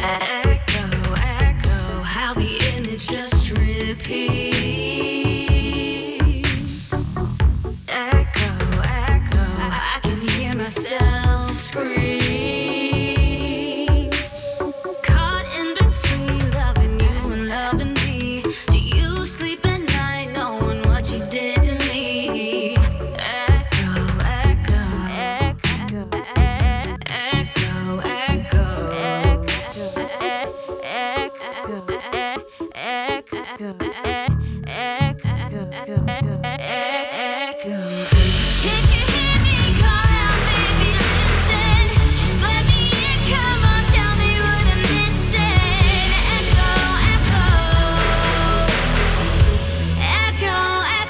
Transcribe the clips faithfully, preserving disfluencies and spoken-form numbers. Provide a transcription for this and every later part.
Echo, echo, how the image just repeats. Echo, echo, I can hear myself scream. Caught in between loving you and loving me. Do you sleep at night knowing what you did to me? Echo, echo, echo, echo, echo, echo. Can't you hear me call out, baby, listen? Just let me in, come on, tell me what I'm missing. Echo, echo, echo,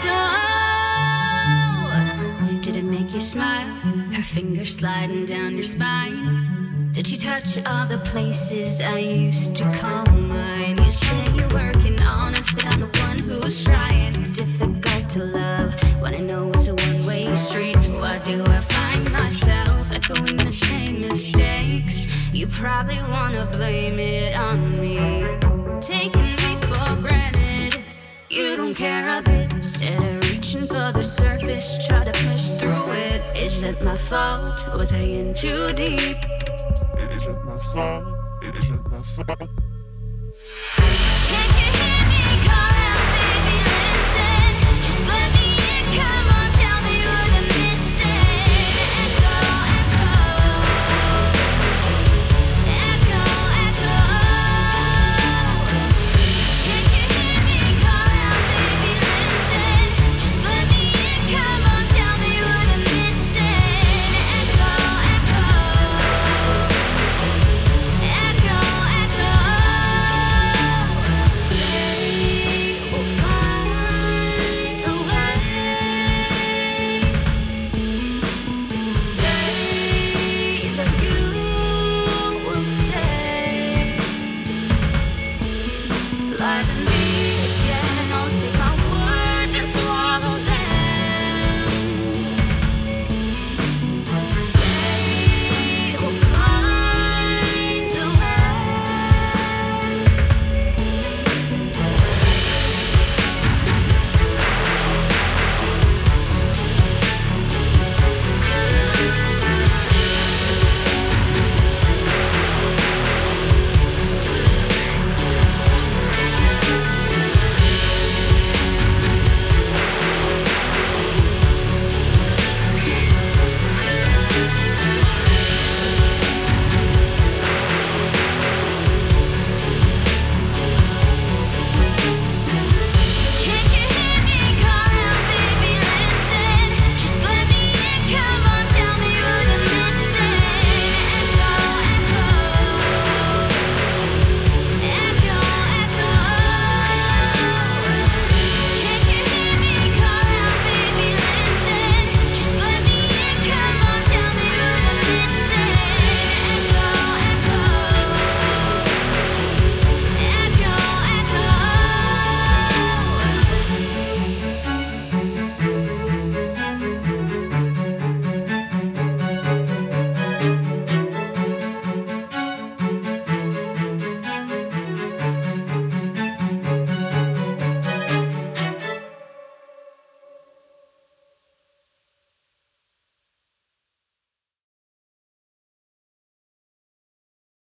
echo. Did it make you smile? Her fingers sliding down your spine. Did you touch all the places I used to call mine? You say you're working on it, but I'm the one who's trying. It's difficult to love when I know it's a one-way street. Why do I find myself echoing the same mistakes? You probably wanna blame it on me, taking me for granted. You don't care a bit. Instead of reaching for the surface, try to push through it. Is it my fault? Was I in too deep? Is it my fault? Is it my fault? Can't you hear